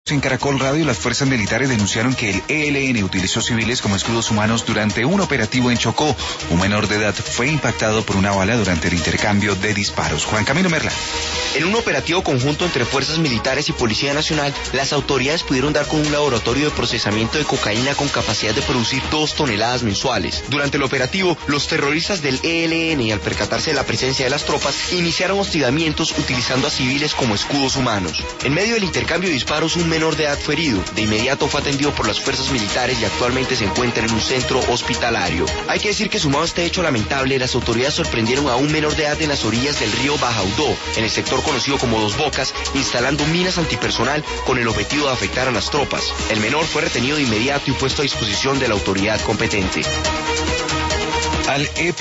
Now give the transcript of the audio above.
En Caracol Radio, las fuerzas militares denunciaron que el ELN utilizó civiles como escudos humanos durante un operativo en Chocó. Un menor de edad fue impactado por una bala durante el intercambio de disparos. Juan Camilo Merla. En un operativo conjunto entre fuerzas militares y Policía Nacional, las autoridades pudieron dar con un laboratorio de procesamiento de cocaína con capacidad de producir 2 toneladas mensuales. Durante el operativo, los terroristas del ELN, al percatarse de la presencia de las tropas, iniciaron hostigamientos utilizando a civiles como escudos humanos. En medio del intercambio de disparos, un menor de edad fue herido. De inmediato fue atendido por las fuerzas militares y actualmente se encuentra en un centro hospitalario. Hay que decir que sumado a este hecho lamentable, las autoridades sorprendieron a un menor de edad en las orillas del río Bajaudó, en el sector conocido como Dos Bocas, instalando minas antipersonal con el objetivo de afectar a las tropas. El menor fue retenido de inmediato y puesto a disposición de la autoridad competente.